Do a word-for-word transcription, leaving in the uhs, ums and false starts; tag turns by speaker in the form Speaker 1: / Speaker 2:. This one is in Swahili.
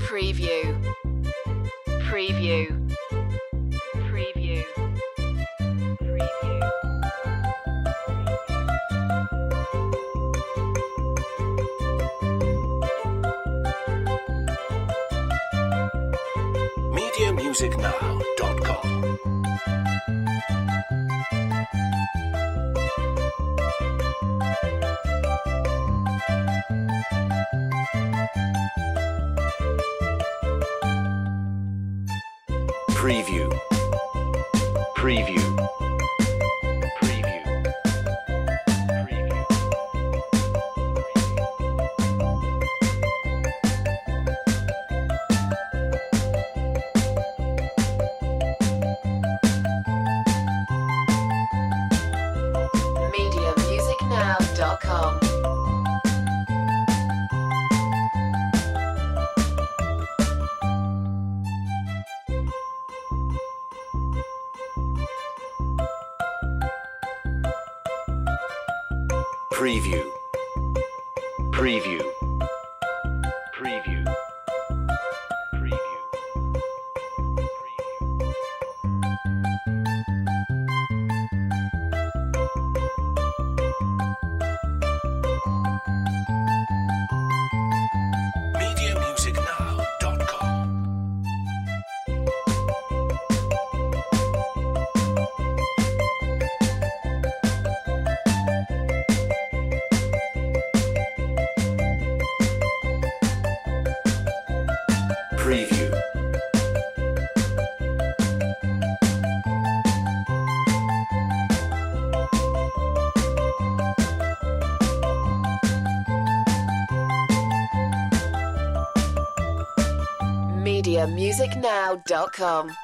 Speaker 1: Preview. Preview. Preview. Preview.
Speaker 2: media music now dot com. Preview. Preview. Preview. Preview.
Speaker 1: media music now dot com.
Speaker 2: Preview. Preview. Preview. Preview. media music now dot com. Preview.
Speaker 1: media music now dot com.